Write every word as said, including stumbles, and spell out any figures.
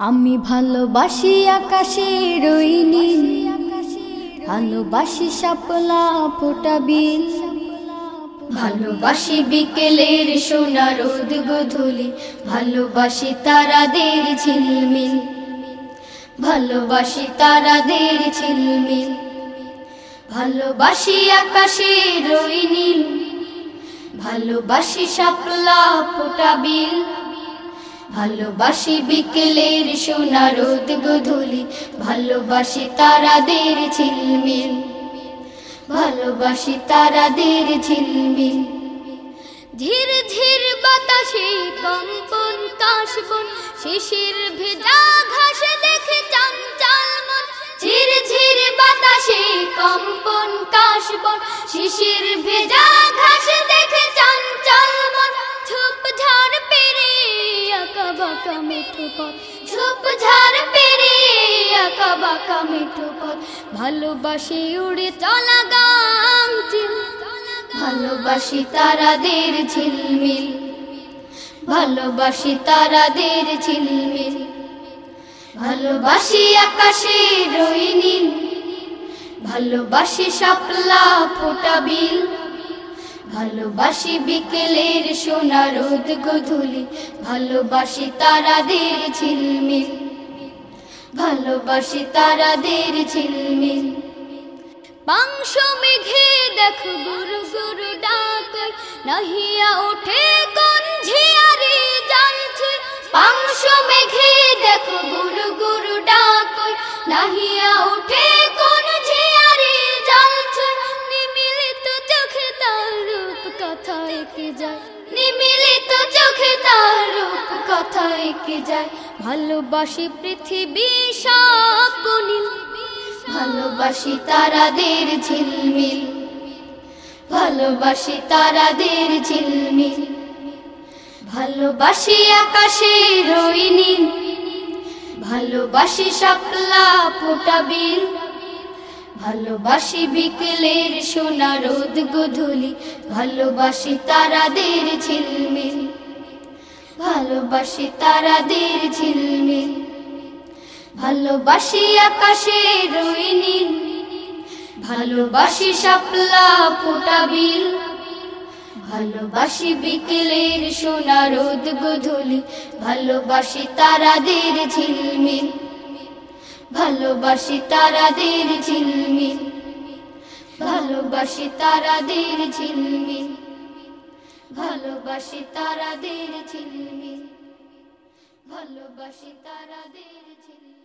আমি ভালোবাসি আকাশের ওই নীল, ভালোবাসি শাপলা ফোটা বিল, ভালোবাসি বিকেলের সোনা রোদ গোধূলি, ভালোবাসি তারাদের ঝিলমিল, ভালোবাসি তারাদের ঝিলমিল, ভালোবাসি আকাশের ওই নীল, ভালোবাসি শাপলা ফোটা বিল, ভালোবাসি বিকেলের সোনা রোদ গোধূলি, ভালোবাসি তারাদের ঝিলমিল, ভালোবাসি তারাদের ঝিলমিল। ধীর ধীর বাতাসে কম্পন কাশবন, শিশির ভেজা ঘাস দেখে চঞ্চল মন, ধীর ধীর বাতাসে কম্পন কাশবন, শিশির ভেজা ঘাস দেখে চঞ্চল মন, ঝোপ ঝাড় পেরিয়ে আঁকা বাঁকা মেঠো পথ, ঝোপ ঝাড় পেরিয়ে আঁকা বাঁকা মেঠো পথ, ভালোবাসি উড়ে চলা গামচিল, ভালোবাসি তারাদের ঝিলমিল, ভালোবাসি তারাদের ঝিলমিল, ভালোবাসি আকাশের ওই নীল, ভালোবাসি শাপলা ফোটা বিল, ভালোবাসি বিকেলের সোনা রোদ গোধূলি, ভালোবাসি তারাদের ঝিলমিল, ভালোবাসি তারাদের ঝিলমিল। পাংশ মেঘে দেখো গুরু গুরু ডাক, নাহিয়া ওঠে কোন ঝিয়ারি জ্বলছে, পাংশ মেঘে দেখো গুরু গুরু ডাক, নাহিয়া ওঠে কোন ঝিয়ারি জ্বলছে, নিমিলিত চোখে তার রূপ কথা এঁকে যায়, নিমিলিত চোখে তার রূপ কথা এঁকে যায়, ভালোবাসি পৃথিবী সব নীল, ভালোবাসি তারাদের ঝিলমিল, ভালোবাসি তারাদের ঝিলমিল, ভালোবাসি আকাশের ওই নীল, ভালোবাসি শাপলা ফোটা বিল, ভালোবাসি বিকেলের সোনা রোদ গোধূলি, ভালোবাসি তারাদের ঝিলমিল, ভালোবাসি তারাদের ঝিলমিল, ভালোবাসি আকাশের ওই নীল, ভালোবাসি শাপলা ফোটা বিল, ভালোবাসি বিকেলের সোনা রোদ গোধূলি, ভালোবাসি তারাদের ঝিলমিল, ভালোবাসি তারাদের ঝিলমিল, ভালোবাসি তারাদের ঝিলমিল, ভালোবাসি তারাদের ঝিলমিল, ভালোবাসি তারাদের ঝিলমিল।